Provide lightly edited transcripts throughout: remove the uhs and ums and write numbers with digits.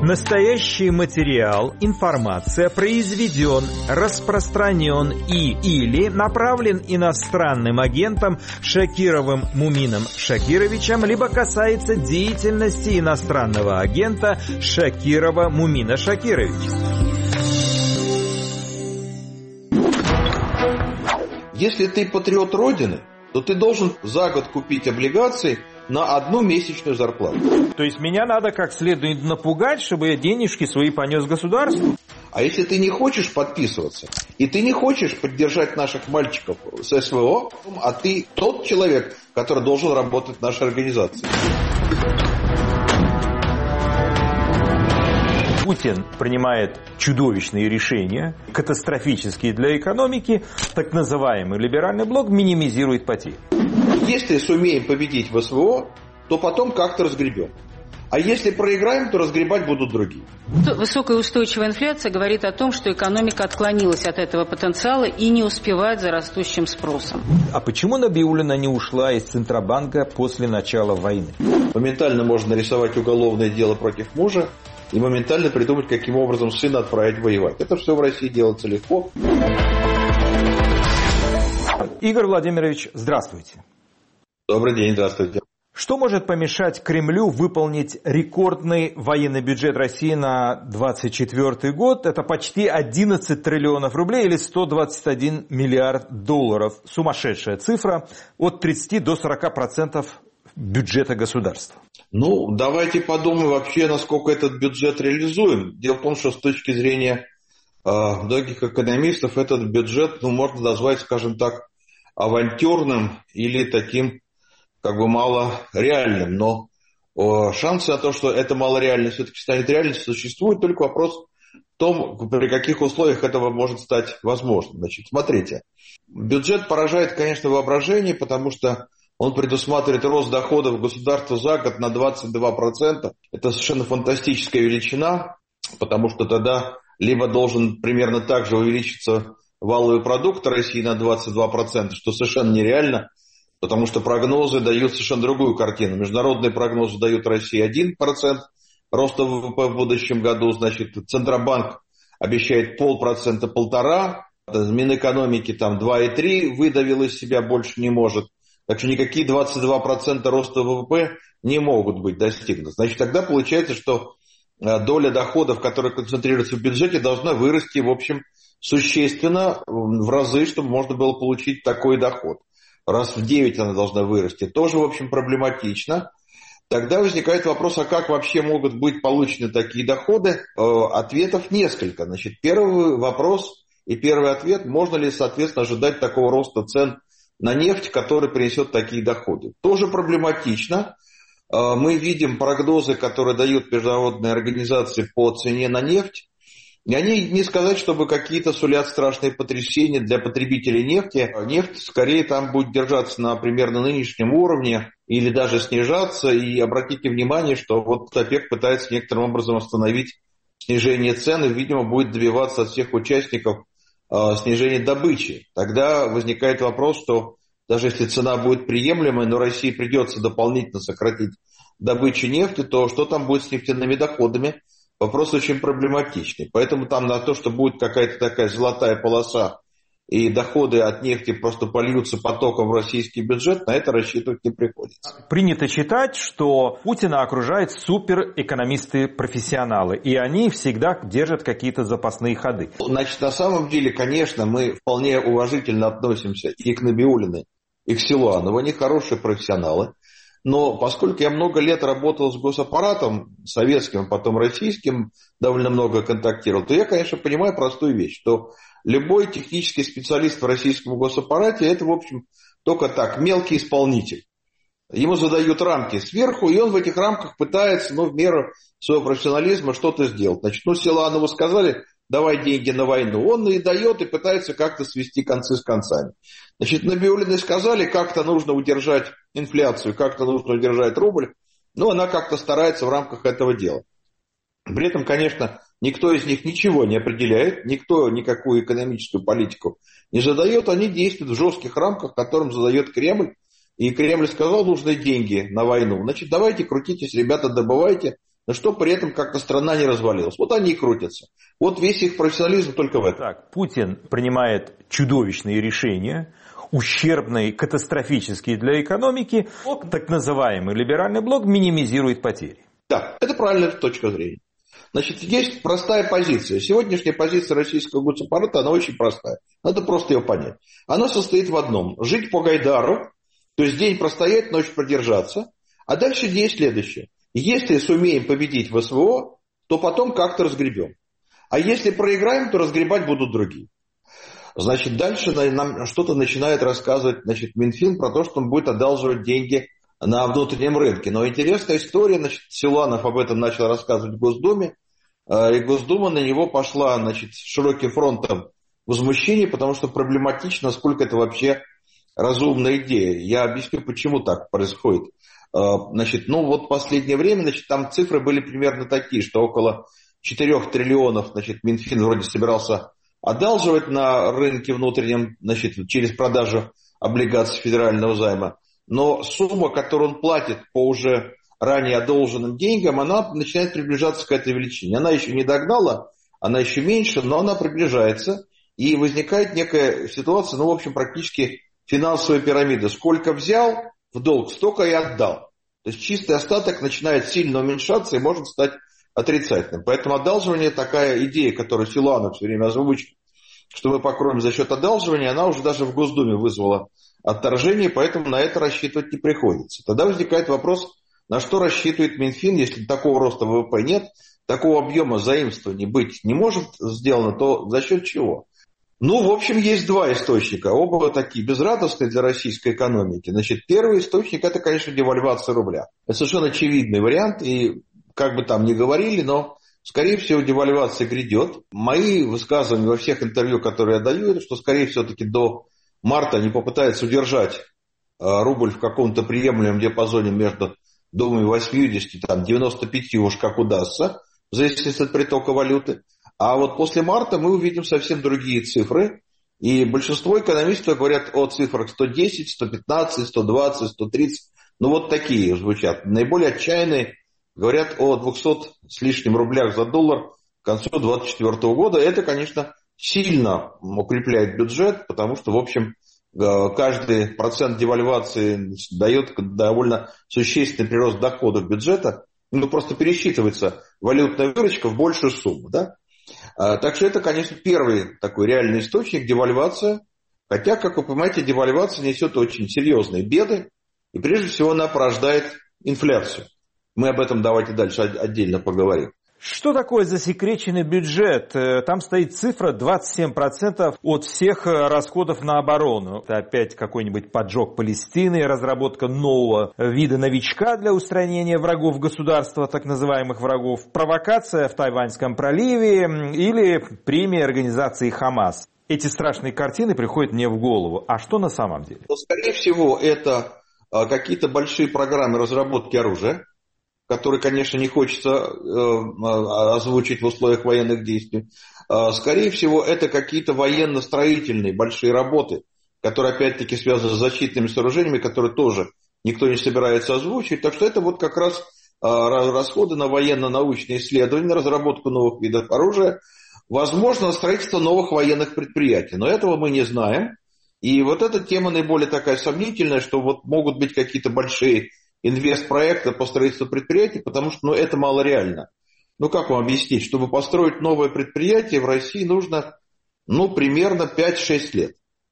Настоящий материал, информация произведен, распространен или направлен иностранным агентом Шакировым Мумином Шакировичем, либо касается деятельности иностранного агента Шакирова Мумина Шакировича. Если ты патриот Родины, то ты должен за год купить облигации на 1 месячную зарплату. То есть меня надо как следует напугать, чтобы я денежки свои понес государству? А если ты не хочешь подписываться, и ты не хочешь поддержать наших мальчиков с СВО, а ты тот человек, который должен работать в нашей организации. Путин принимает чудовищные решения, катастрофические для экономики. Так называемый либеральный блок минимизирует потери. Если сумеем победить в СВО, то потом как-то разгребем. А если проиграем, то разгребать будут другие. Высокая устойчивая инфляция говорит о том, что экономика отклонилась от этого потенциала и не успевает за растущим спросом. А почему Набиуллина не ушла из Центробанка после начала войны? Моментально можно нарисовать уголовное дело против мужа и моментально придумать, каким образом сына отправить воевать. Это все в России делается легко. Игорь Владимирович, здравствуйте. Добрый день, здравствуйте. Что может помешать Кремлю выполнить рекордный военный бюджет России на 2024 год? Это почти 11 триллионов рублей или 121 миллиард долларов. Сумасшедшая цифра, от 30 до 40% бюджета государства. Ну, давайте подумаем вообще, насколько этот бюджет реализуем. Дело в том, что с точки зрения многих экономистов этот бюджет, можно назвать, скажем так, авантюрным или таким мало реальным. Но шансы на то, что это малореально все-таки станет реальностью, существует. Только вопрос в том, при каких условиях этого может стать возможным. Значит, смотрите, бюджет поражает, конечно, воображение, потому что он предусматривает рост доходов государства за год на 22%. Это совершенно фантастическая величина, потому что тогда либо должен примерно так же увеличиться валовый продукт России на 22%, что совершенно нереально, потому что прогнозы дают совершенно другую картину. Международные прогнозы дают России 1% роста ВВП в будущем году, значит, Центробанк обещает 0,5%, 1,5%, Минэкономики там 2,3%, выдавил из себя, больше не может. Так что никакие 22% роста ВВП не могут быть достигнуты. Значит, тогда получается, что доля доходов, которая концентрируется в бюджете, должна вырасти, в общем, существенно, в разы, чтобы можно было получить такой доход. Раз в 9 она должна вырасти. Тоже, в общем, проблематично. Тогда возникает вопрос, а как вообще могут быть получены такие доходы? Ответов несколько. Значит, первый вопрос и первый ответ, можно ли, соответственно, ожидать такого роста цен на нефть, который принесет такие доходы. Тоже проблематично. Мы видим прогнозы, которые дают международные организации по цене на нефть. И они, не сказать, чтобы какие-то сулят страшные потрясения для потребителей нефти. Нефть скорее там будет держаться на примерно нынешнем уровне или даже снижаться. И обратите внимание, что вот ОПЕК пытается некоторым образом остановить снижение цен и, видимо, будет добиваться от всех участников снижения добычи. Тогда возникает вопрос, что даже если цена будет приемлемой, но России придется дополнительно сократить добычу нефти, то что там будет с нефтяными доходами? Вопрос очень проблематичный. Поэтому там на то, что будет какая-то такая золотая полоса и доходы от нефти просто польются потоком в российский бюджет, на это рассчитывать не приходится. Принято считать, что Путина окружают суперэкономисты-профессионалы, и они всегда держат какие-то запасные ходы. Значит, на самом деле, конечно, мы вполне уважительно относимся и к Набиуллиной, и к Силуанову. Они хорошие профессионалы. Но поскольку я много лет работал с госаппаратом, советским, потом российским, довольно много контактировал, то я, конечно, понимаю простую вещь, что любой технический специалист в российском госаппарате – это, в общем, только так, мелкий исполнитель. Ему задают рамки сверху, и он в этих рамках пытается, в меру своего профессионализма что-то сделать. Значит, Силуанову сказали, давай деньги на войну. Он и дает, и пытается как-то свести концы с концами. Значит, Набиуллиной сказали, как-то нужно удержать инфляцию, как-то нужно удержать рубль. Она как-то старается в рамках этого дела. При этом, конечно, никто из них ничего не определяет, никто никакую экономическую политику не задает. Они действуют в жестких рамках, которым задает Кремль. И Кремль сказал, нужны деньги на войну. Значит, давайте крутитесь, ребята, добывайте. но что при этом как-то страна не развалилась. Вот они и крутятся. Вот весь их профессионализм только в этом. Так, Путин принимает чудовищные решения, ущербные, катастрофические для экономики. Так называемый либеральный блок минимизирует потери. Да, это правильная точка зрения. Значит, есть простая позиция. Сегодняшняя позиция российского госаппарата, она очень простая. Надо просто ее понять. Она состоит в одном. Жить по Гайдару, то есть день простоять, ночь продержаться. А дальше есть следующее. Если сумеем победить в СВО, то потом как-то разгребем. А если проиграем, то разгребать будут другие. Значит, дальше нам что-то начинает рассказывать, значит, Минфин про то, что он будет одалживать деньги на внутреннем рынке. Но интересная история, значит, Силуанов об этом начал рассказывать в Госдуме, и Госдума на него пошла, значит, с широким фронтом возмущения, потому что проблематично, насколько это вообще разумная идея. Я объясню, почему так происходит. Значит, ну вот в последнее время, значит, там цифры были примерно такие, что около 4 триллионов, значит, Минфин вроде собирался одалживать на рынке внутреннем, значит, через продажу облигаций федерального займа. Но сумма, которую он платит по уже ранее одолженным деньгам, она начинает приближаться к этой величине. Она еще не догнала, она еще меньше, но она приближается. И возникает некая ситуация, ну, в общем, практически финансовая пирамида. Сколько взял в долг, столько и отдал. То есть чистый остаток начинает сильно уменьшаться и может стать отрицательным. Поэтому одалживание, такая идея, которую Силуанов все время озвучил, что мы покроем за счет одалживания, она уже даже в Госдуме вызвала отторжение, поэтому на это рассчитывать не приходится. Тогда возникает вопрос, на что рассчитывает Минфин, если такого роста ВВП нет, такого объема заимствований быть не может сделано, то за счет чего? Ну, в общем, есть два источника, оба такие безрадостные для российской экономики. Значит, первый источник – это, конечно, девальвация рубля. Это совершенно очевидный вариант, и как бы там ни говорили, но, скорее всего, девальвация грядет. Мои высказывания во всех интервью, которые я даю, это что, скорее всего, таки до марта они попытаются удержать рубль в каком-то приемлемом диапазоне между, думаю, 80, там, 95 уж как удастся, в зависимости от притока валюты. А вот после марта мы увидим совсем другие цифры. И большинство экономистов говорят о цифрах 110, 115, 120, 130. Ну вот такие звучат. Наиболее отчаянные говорят о 200 с лишним рублях за доллар к концу 2024 года. Это, конечно, сильно укрепляет бюджет, потому что, в общем, каждый процент девальвации дает довольно существенный прирост доходов бюджета. Ну, просто пересчитывается валютная выручка в большую сумму, да? Так что это, конечно, первый такой реальный источник – девальвация. Хотя, как вы понимаете, девальвация несет очень серьезные беды. И прежде всего она порождает инфляцию. Мы об этом давайте дальше отдельно поговорим. Что такое засекреченный бюджет? Там стоит цифра 27% от всех расходов на оборону. Это опять какой-нибудь поджог Палестины, разработка нового вида новичка для устранения врагов государства, так называемых врагов, провокация в Тайваньском проливе или премия организации Хамас. Эти страшные картины приходят мне в голову. А что на самом деле? Скорее всего, это какие-то большие программы разработки оружия, который, конечно, не хочется озвучить в условиях военных действий. Скорее всего, это какие-то военно-строительные большие работы, которые, опять-таки, связаны с защитными сооружениями, которые тоже никто не собирается озвучивать. Так что это вот как раз расходы на военно-научные исследования, на разработку новых видов оружия, возможно, на строительство новых военных предприятий. Но этого мы не знаем. И вот эта тема наиболее такая сомнительная, что вот могут быть какие-то большие инвестпроекты по строительству предприятий, потому что это мало реально. Ну, как вам объяснить? Чтобы построить новое предприятие в России нужно, примерно 5-6 лет.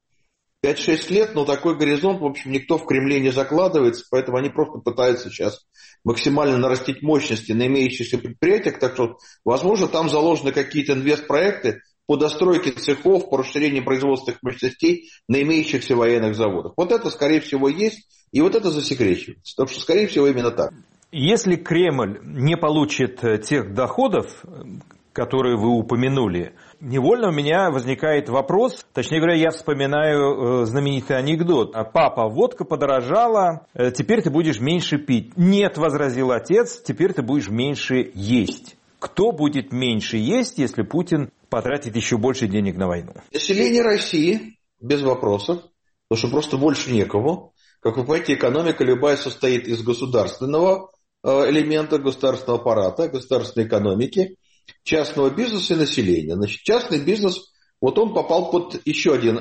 5-6 лет, но такой горизонт, в общем, никто в Кремле не закладывается, поэтому они просто пытаются сейчас максимально нарастить мощности на имеющихся предприятиях, так что, возможно, там заложены какие-то инвестпроекты по достройке цехов, по расширению производственных мощностей на имеющихся военных заводах. Вот это, скорее всего, есть, и вот это засекречивается. Так что, скорее всего, именно так. Если Кремль не получит тех доходов, которые вы упомянули, невольно у меня возникает вопрос, точнее говоря, я вспоминаю знаменитый анекдот. Папа, водка подорожала, теперь ты будешь меньше пить. Нет, возразил отец, теперь ты будешь меньше есть. Кто будет меньше есть, если Путин потратит еще больше денег на войну? Население России, без вопросов, потому что просто больше некому. Как вы понимаете, экономика любая состоит из государственного элемента государственного аппарата, государственной экономики, частного бизнеса и населения. Значит, частный бизнес, вот он попал под еще один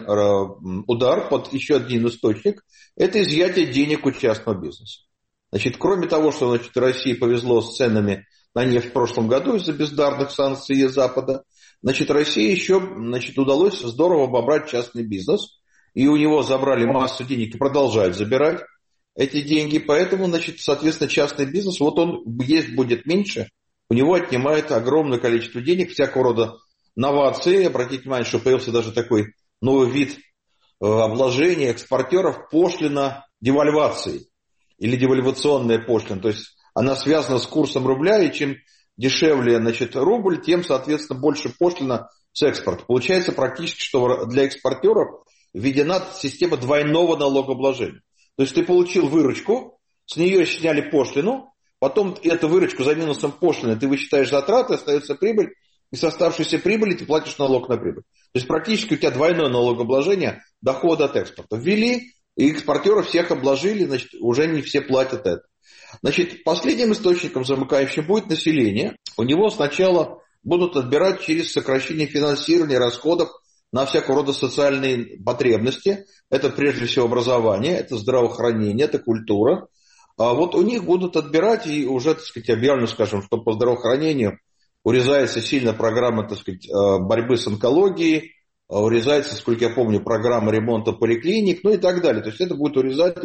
удар, под еще один источник. Это изъятие денег у частного бизнеса. Значит, кроме того, что России повезло с ценами на нефть в прошлом году из-за бездарных санкций Запада, России еще удалось здорово обобрать частный бизнес. И у него забрали массу денег и продолжают забирать эти деньги. Поэтому, соответственно, частный бизнес, вот он есть будет меньше, у него отнимает огромное количество денег, всякого рода новации. Обратите внимание, что появился даже такой новый вид обложения экспортеров, пошлина девальвации или девальвационная пошлина. То есть она связана с курсом рубля, и чем дешевле рубль, тем, соответственно, больше пошлина с экспорта. Получается практически, что для экспортеров введена система двойного налогообложения. То есть ты получил выручку, с нее сняли пошлину, потом эту выручку за минусом пошлины ты высчитаешь затраты, остается прибыль, и с оставшейся прибыли ты платишь налог на прибыль. То есть практически у тебя двойное налогообложение дохода от экспорта. Ввели, и экспортеров всех обложили, уже не все платят это. Последним источником замыкающим будет население. У него сначала будут отбирать через сокращение финансирования расходов на всякого рода социальные потребности. Это прежде всего образование, это здравоохранение, это культура. А вот у них будут отбирать, и уже, объявлено, скажем, что по здравоохранению урезается сильно программа, борьбы с онкологией, урезается, сколько я помню, программа ремонта поликлиник, и так далее. То есть это будет урезать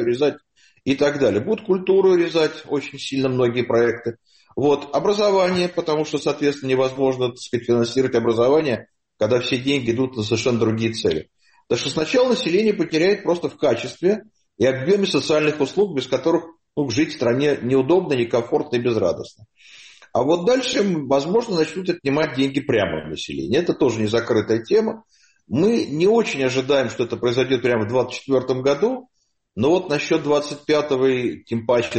и так далее. Будут культуру урезать очень сильно многие проекты. Вот, образование, потому что, соответственно, невозможно, финансировать образование, когда все деньги идут на совершенно другие цели. Так что сначала население потеряет просто в качестве и объеме социальных услуг, без которых жить в стране неудобно, некомфортно и безрадостно. А вот дальше, возможно, начнут отнимать деньги прямо в населении. Это тоже не закрытая тема. Мы не очень ожидаем, что это произойдет прямо в 2024 году, но вот насчет 25-го и тем паче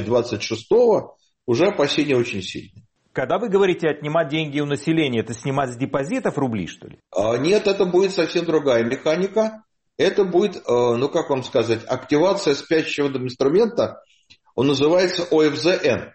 26-го уже опасения очень сильные. Когда вы говорите отнимать деньги у населения, это снимать с депозитов рубли, что ли? Нет, это будет совсем другая механика. Это будет, активация спящего инструмента. Он называется ОФЗН.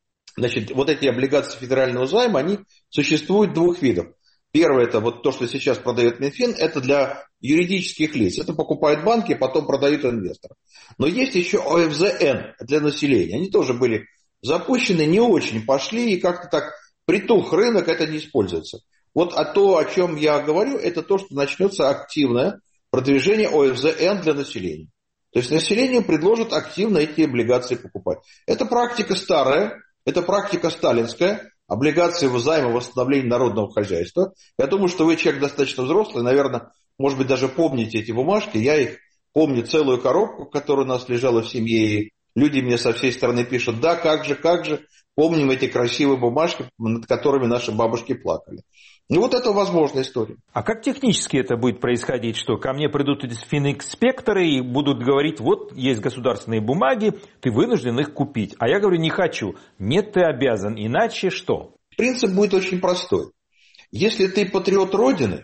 Вот эти облигации федерального займа, они существуют двух видов. Первое, это вот то, что сейчас продает Минфин, это для юридических лиц. Это покупают банки, потом продают инвесторам. Но есть еще ОФЗН для населения. Они тоже были запущены, не очень пошли, и как-то так притух рынок, это не используется. Вот то, о чем я говорю, это то, что начнется активное продвижение ОФЗН для населения. То есть населению предложат активно эти облигации покупать. Это практика старая, это практика сталинская, облигации займа восстановления народного хозяйства. Я думаю, что вы человек достаточно взрослый, наверное, может быть, даже помните эти бумажки. Я их помню, целую коробку, которая у нас лежала в семье, и люди мне со всей стороны пишут: да, как же, помним эти красивые бумажки, над которыми наши бабушки плакали. Вот это возможная история. А как технически это будет происходить? Что ко мне придут эти фининспекторы и будут говорить: вот есть государственные бумаги, ты вынужден их купить. А я говорю: не хочу. Нет, ты обязан. Иначе что? Принцип будет очень простой. Если ты патриот Родины,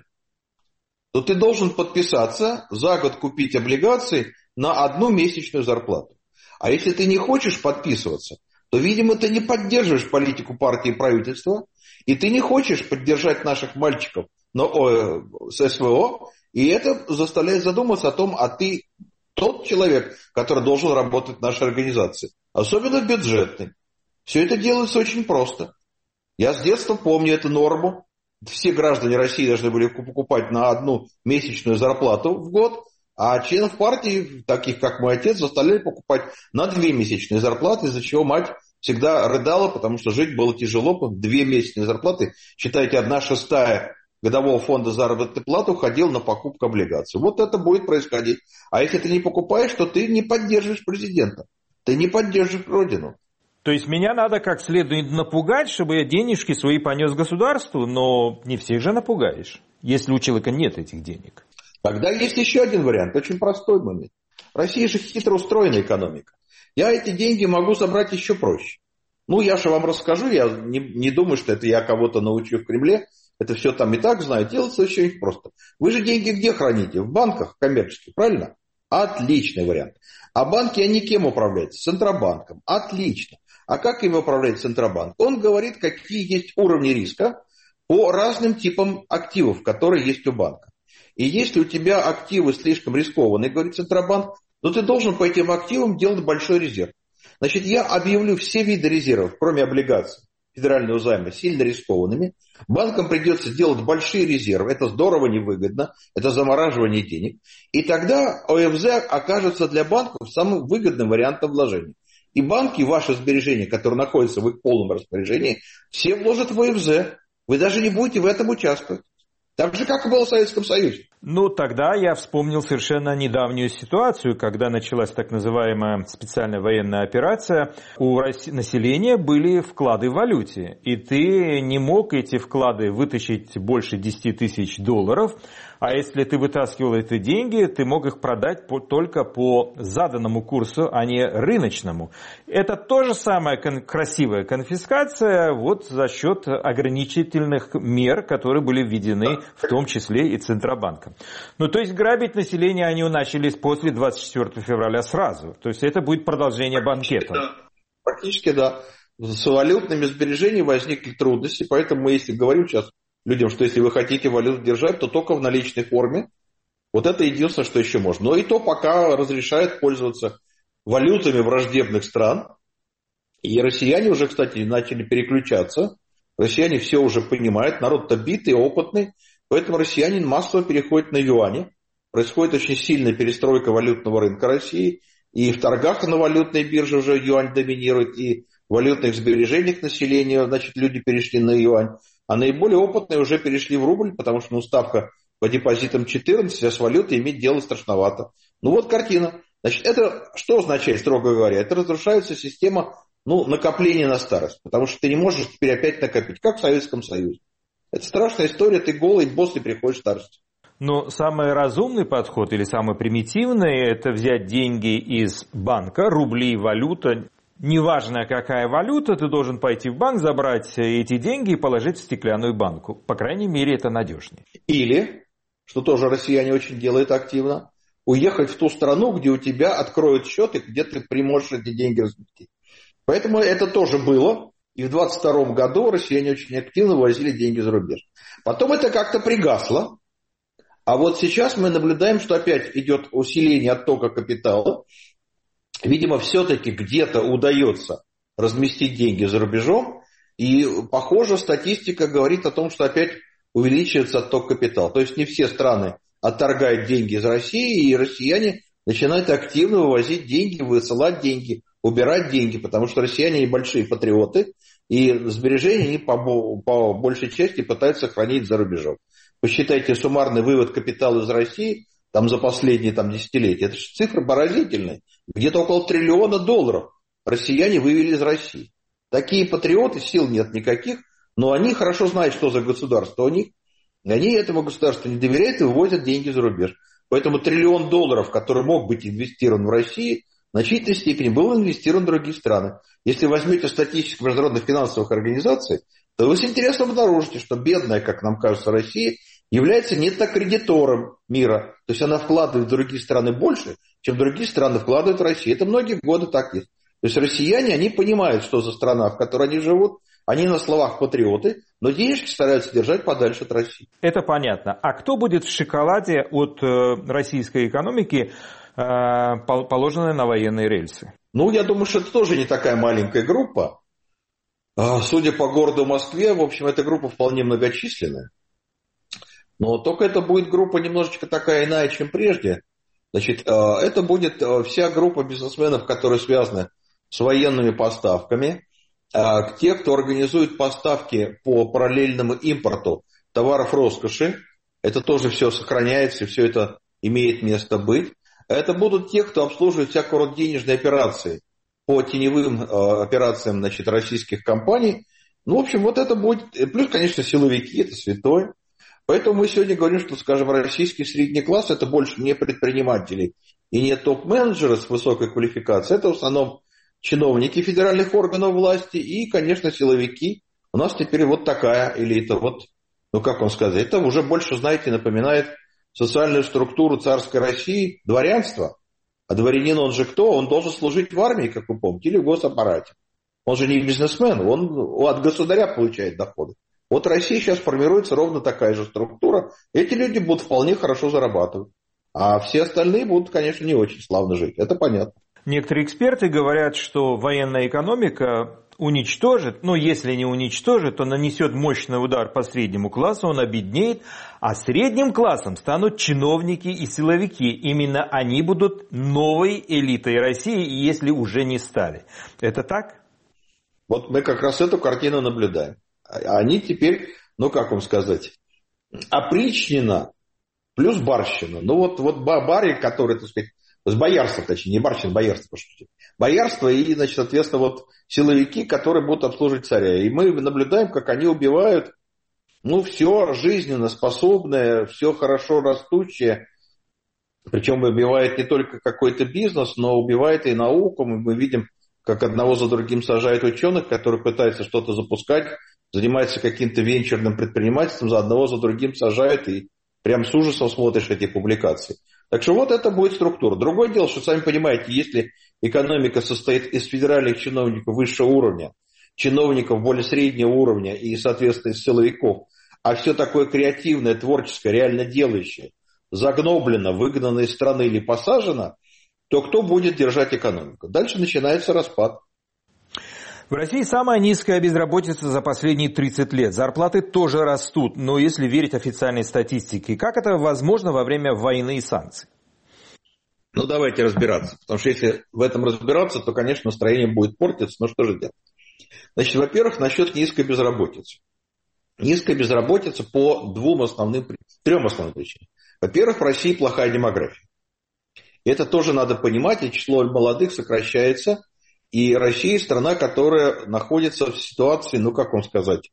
то ты должен подписаться за год купить облигации на 1 месячную зарплату. А если ты не хочешь подписываться, то, видимо, ты не поддерживаешь политику партии и правительства, и ты не хочешь поддержать наших мальчиков с СВО, и это заставляет задуматься о том, а ты тот человек, который должен работать в нашей организации, особенно в бюджетной. Все это делается очень просто. Я с детства помню эту норму. Все граждане России должны были покупать на 1 месячную зарплату в год, а членов партии, таких как мой отец, заставляли покупать на 2 месячные зарплаты, из-за чего мать всегда рыдала, потому что жить было тяжело. 2 месячные зарплаты, считайте, 1/6 годового фонда заработной платы уходила на покупку облигаций. Вот это будет происходить. А если ты не покупаешь, то ты не поддерживаешь президента. Ты не поддерживаешь Родину. То есть меня надо как следует напугать, чтобы я денежки свои понес государству, но не всех же напугаешь, если у человека нет этих денег. Тогда есть еще один вариант, очень простой момент. Россия же хитро устроенная экономика. Я эти деньги могу собрать еще проще. Я же вам расскажу, я не думаю, что это я кого-то научу в Кремле. Это все там и так знаю. Делается очень просто. Вы же деньги где храните? В банках коммерческих, правильно? Отличный вариант. А банки, они кем управляются? Центробанком. Отлично. А как им управляет Центробанк? Он говорит, какие есть уровни риска по разным типам активов, которые есть у банка. И если у тебя активы слишком рискованные, говорит Центробанк, то ты должен по этим активам делать большой резерв. Значит, я объявлю все виды резервов, кроме облигаций федерального займа, сильно рискованными. Банкам придется делать большие резервы. Это здорово невыгодно. Это замораживание денег. И тогда ОФЗ окажется для банков самым выгодным вариантом вложения. И банки, ваши сбережения, которые находятся в их полном распоряжении, все вложат в ОФЗ. Вы даже не будете в этом участвовать. Так же, как и было в Советском Союзе. Ну, тогда я вспомнил совершенно недавнюю ситуацию, когда началась так называемая специальная военная операция. У населения были вклады в валюте, и ты не мог эти вклады вытащить больше 10 тысяч долларов, а если ты вытаскивал эти деньги, ты мог их продать только по заданному курсу, а не рыночному. Это тоже самая красивая конфискация вот за счет ограничительных мер, которые были введены в том числе и Центробанком. Ну, то есть грабить население они начали после 24 февраля сразу. То есть это будет продолжение банкета. Практически да. С валютными сбережениями возникли трудности, поэтому мы, если говорим сейчас людям, что если вы хотите валюту держать, то только в наличной форме. Вот это единственное, что еще можно. Но и то пока разрешают пользоваться валютами враждебных стран. И россияне уже, кстати, начали переключаться. Россияне все уже понимают, народ-то битый, опытный. Поэтому россияне массово переходят на юани. Происходит очень сильная перестройка валютного рынка России. И в торгах на валютной бирже уже юань доминирует. И в валютных сбережениях населения, значит, люди перешли на юань. А наиболее опытные уже перешли в рубль, потому что ставка по депозитам 14, а с валютой иметь дело страшновато. Ну вот картина. Значит, это что означает, строго говоря? Это разрушается система накопления на старость. Потому что ты не можешь теперь опять накопить, как в Советском Союзе. Это страшная история, ты голый босс и приходишь в старость. Но самый разумный подход или самый примитивный – это взять деньги из банка, рубли, валюта. Неважно, какая валюта, ты должен пойти в банк, забрать эти деньги и положить в стеклянную банку. По крайней мере, это надежнее. Или, что тоже россияне очень делают активно, уехать в ту страну, где у тебя откроют счет и где ты можешь эти деньги разместить. Поэтому это тоже было. И в 22 году россияне очень активно вывозили деньги за рубеж. Потом это как-то пригасло. А вот сейчас мы наблюдаем, что опять идет усиление оттока капитала. Видимо, все-таки где-то удается разместить деньги за рубежом. И, похоже, статистика говорит о том, что опять увеличивается отток капитала. То есть не все страны отторгают деньги из России, и россияне начинают активно вывозить деньги, высылать деньги, убирать деньги, потому что россияне небольшие патриоты, и сбережения они по большей части пытаются хранить за рубежом. Посчитайте суммарный вывод капитала из России там, за последние десятилетия. Это же цифры поразительные. Где-то около $1 триллиона россияне вывели из России. Такие патриоты, сил нет никаких, но они хорошо знают, что за государство у них. Они этому государству не доверяют и вывозят деньги за рубеж. Поэтому $1 триллион, который мог быть инвестирован в России, в значительной степени был инвестирован в другие страны. Если возьмете статистику международных финансовых организаций, то вы с интересом обнаружите, что бедная, как нам кажется, Россия является нетто-кредитором мира. То есть она вкладывает в другие страны больше, чем другие страны вкладывают в Россию. Это многие годы так есть. То есть россияне, они понимают, что за страна, в которой они живут. Они на словах патриоты, но денежки стараются держать подальше от России. Это понятно. А кто будет в шоколаде от российской экономики, положенной на военные рельсы? Я думаю, что это тоже не такая маленькая группа. Судя по городу Москве, в общем, эта группа вполне многочисленная. Но только это будет группа немножечко такая иная, чем прежде. Значит, это будет вся группа бизнесменов, которые связаны с военными поставками. Те, кто организует поставки по параллельному импорту товаров роскоши, это тоже все сохраняется, все это имеет место быть. Это будут те, кто обслуживает всякого рода денежные операции по теневым операциям, российских компаний. В общем, вот это будет. Плюс, конечно, силовики, это святое. Поэтому мы сегодня говорим, что, скажем, российский средний класс – это больше не предприниматели и не топ-менеджеры с высокой квалификацией. Это в основном чиновники федеральных органов власти и, конечно, силовики. У нас теперь вот такая элита. Как вам сказать, это уже больше, знаете, напоминает социальную структуру царской России, дворянство. А дворянин, он же кто? Он должен служить в армии, как вы помните, или в госаппарате. Он же не бизнесмен, он от государя получает доходы. Вот в России сейчас формируется ровно такая же структура. Эти люди будут вполне хорошо зарабатывать. А все остальные будут, конечно, не очень славно жить. Это понятно. Некоторые эксперты говорят, что военная экономика уничтожит, если не уничтожит, то нанесет мощный удар по среднему классу, он обеднеет, а средним классом станут чиновники и силовики. Именно они будут новой элитой России, если уже не стали. Это так? Вот мы как раз эту картину наблюдаем. Они теперь, как вам сказать, опричнина плюс барщина. Вот бари, которые, так сказать, с боярства, точнее, не барщина, боярство, пошутите. Боярство и, соответственно, силовики, которые будут обслуживать царя. И мы наблюдаем, как они убивают, все жизненно способное, все хорошо растущее. Причем убивает не только какой-то бизнес, но убивает и науку. Мы видим, как одного за другим сажают ученых, которые пытаются что-то запускать, занимаются каким-то венчурным предпринимательством, за одного за другим сажают, и прям с ужасом смотришь эти публикации. Так что вот это будет структура. Другое дело, что, сами понимаете, если экономика состоит из федеральных чиновников высшего уровня, чиновников более среднего уровня и, соответственно, из силовиков, а все такое креативное, творческое, реально делающее, загноблено, выгнано из страны или посажено, то кто будет держать экономику? Дальше начинается распад. В России самая низкая безработица за последние 30 лет. Зарплаты тоже растут, но если верить официальной статистике, как это возможно во время войны и санкций? Давайте разбираться. Потому что если в этом разбираться, то, конечно, настроение будет портиться. Но что же делать? Значит, во-первых, насчет низкой безработицы. Низкая безработица по трем основным причинам. Во-первых, в России плохая демография. И это тоже надо понимать, и число молодых сокращается. И Россия страна, которая находится в ситуации, как вам сказать,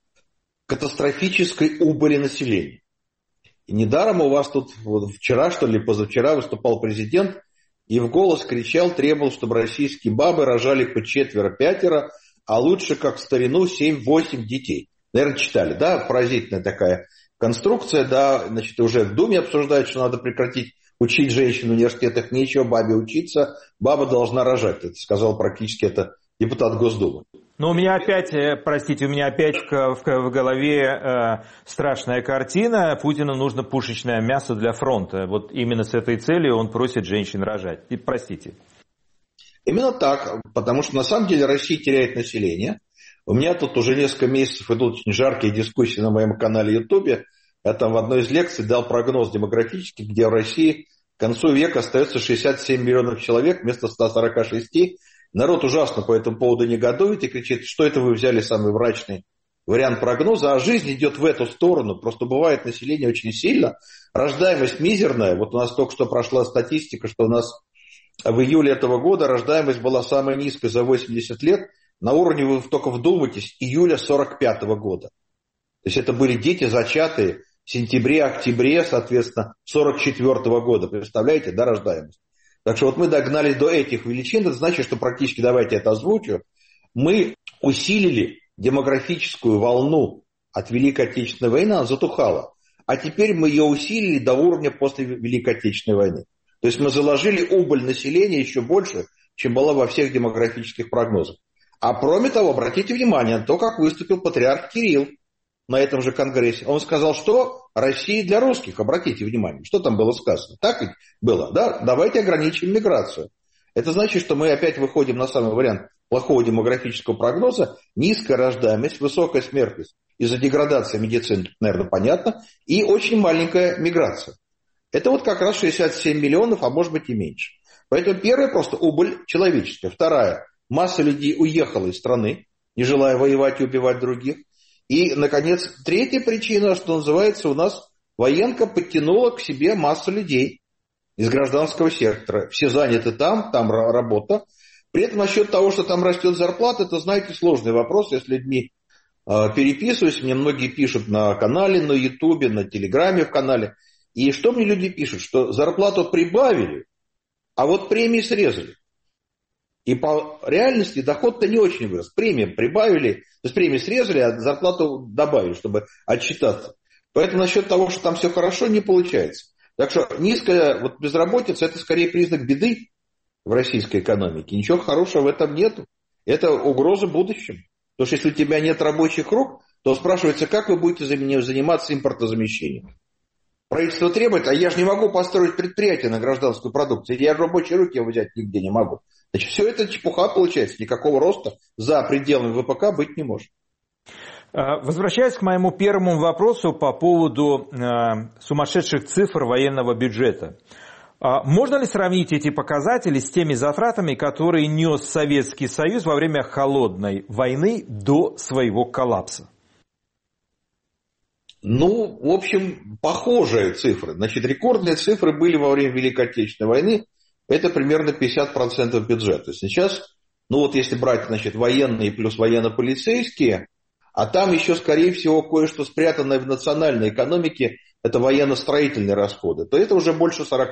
катастрофической убыли населения. И недаром у вас тут вчера, что ли, позавчера выступал президент и в голос кричал, требовал, чтобы российские бабы рожали по 4-5, а лучше, как в старину, 7-8 детей. Наверное, читали, да? Поразительная такая конструкция, да, уже в Думе обсуждают, что надо прекратить учить женщин в университетах, нечего бабе учиться, баба должна рожать. Это сказал практически депутат Госдумы. Но у меня опять в голове страшная картина. Путину нужно пушечное мясо для фронта. Вот именно с этой целью он просит женщин рожать. И простите. Именно так, потому что на самом деле Россия теряет население. У меня тут уже несколько месяцев идут очень жаркие дискуссии на моем канале Ютубе. Я там в одной из лекций дал прогноз демографический, где в России к концу века остается 67 миллионов человек вместо 146. Народ ужасно по этому поводу негодует и кричит, что это вы взяли самый мрачный вариант прогноза, а жизнь идет в эту сторону. Просто бывает население очень сильно, рождаемость мизерная. Вот у нас только что прошла статистика, что у нас в июле этого года рождаемость была самая низкая за 80 лет, на уровне, вы только вдумайтесь, июля 45 года. То есть это были дети, зачатые в сентябре-октябре, соответственно, 44 года. Представляете, да, рождаемость? Так что вот мы догнались до этих величин. Это значит, что практически, давайте это озвучу, мы усилили демографическую волну от Великой Отечественной войны, она затухала. А теперь мы ее усилили до уровня после Великой Отечественной войны. То есть мы заложили убыль населения еще больше, чем была во всех демографических прогнозах. А кроме того, обратите внимание на то, как выступил патриарх Кирилл на этом же конгрессе. Он сказал, что Россия для русских. Обратите внимание, что там было сказано. Так ведь было, да? Давайте ограничим миграцию. Это значит, что мы опять выходим на самый вариант плохого демографического прогноза. Низкая рождаемость, высокая смертность из-за деградации медицины, наверное, понятно. И очень маленькая миграция. Это вот как раз 67 миллионов, а может быть и меньше. Поэтому первая просто убыль человеческая. Вторая. Масса людей уехала из страны, не желая воевать и убивать других. И, наконец, третья причина, что называется, у нас военка подтянула к себе массу людей из гражданского сектора. Все заняты там работа. При этом насчет того, что там растет зарплата, это, знаете, сложный вопрос. Я с людьми переписываюсь, мне многие пишут на канале, на Ютубе, на Телеграме в канале. И что мне люди пишут? Что зарплату прибавили, а вот премии срезали. И по реальности доход-то не очень вырос. Премии прибавили, то есть премии срезали, а зарплату добавили, чтобы отчитаться. Поэтому насчет того, что там все хорошо, не получается. Так что низкая безработица – это скорее признак беды в российской экономике. Ничего хорошего в этом нету. Это угроза будущему. Потому что если у тебя нет рабочих рук, то спрашивается, как вы будете заниматься импортозамещением. Правительство требует, а я же не могу построить предприятие на гражданскую продукцию, я рабочие руки взять нигде не могу. Значит, все это чепуха получается, никакого роста за пределами ВПК быть не может. Возвращаясь к моему первому вопросу по поводу сумасшедших цифр военного бюджета. Можно ли сравнить эти показатели с теми затратами, которые нес Советский Союз во время холодной войны до своего коллапса? Ну, в общем, похожие цифры. Значит, рекордные цифры были во время Великой Отечественной войны. Это примерно 50% бюджета. Сейчас, ну вот если брать, значит, военные плюс военно-полицейские, а там еще, скорее всего, кое-что спрятанное в национальной экономике, это военно-строительные расходы, то это уже больше 40%.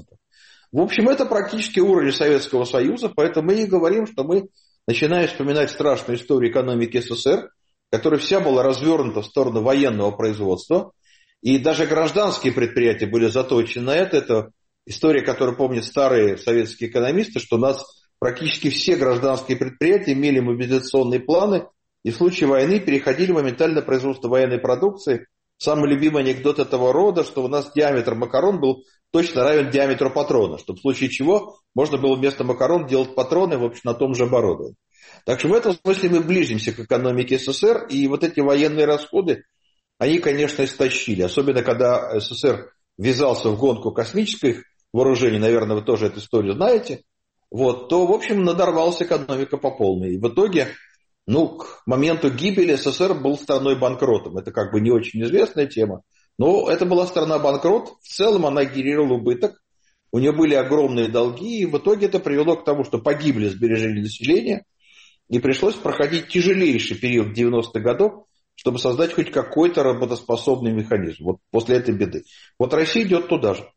В общем, это практически уровень Советского Союза, поэтому мы и говорим, что мы начинаем вспоминать страшную историю экономики СССР, которая вся была развернута в сторону военного производства, и даже гражданские предприятия были заточены на это. Это история, которую помнят старые советские экономисты, что у нас практически все гражданские предприятия имели мобилизационные планы, и в случае войны переходили моментально на производство военной продукции. Самый любимый анекдот этого рода, что у нас диаметр макарон был точно равен диаметру патрона, чтобы в случае чего можно было вместо макарон делать патроны, в общем, на том же оборудовании. Так что в этом смысле мы ближимся к экономике СССР, и вот эти военные расходы, они, конечно, истощили. Особенно, когда СССР ввязался в гонку космических вооружений, наверное, вы тоже эту историю знаете, вот, то, в общем, надорвалась экономика по полной. И в итоге, ну, к моменту гибели СССР был страной-банкротом. Это как бы не очень известная тема, но это была страна-банкрот. В целом она генерировала убыток, у нее были огромные долги, и в итоге это привело к тому, что погибли сбережения населения, и пришлось проходить тяжелейший период 90-х годов, чтобы создать хоть какой-то работоспособный механизм. Вот после этой беды. Вот Россия идет туда же.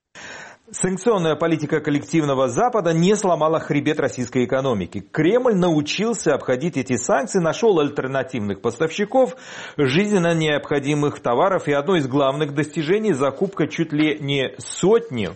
Санкционная политика коллективного Запада не сломала хребет российской экономики. Кремль научился обходить эти санкции, нашел альтернативных поставщиков жизненно необходимых товаров. И одно из главных достижений – закупка чуть ли не сотни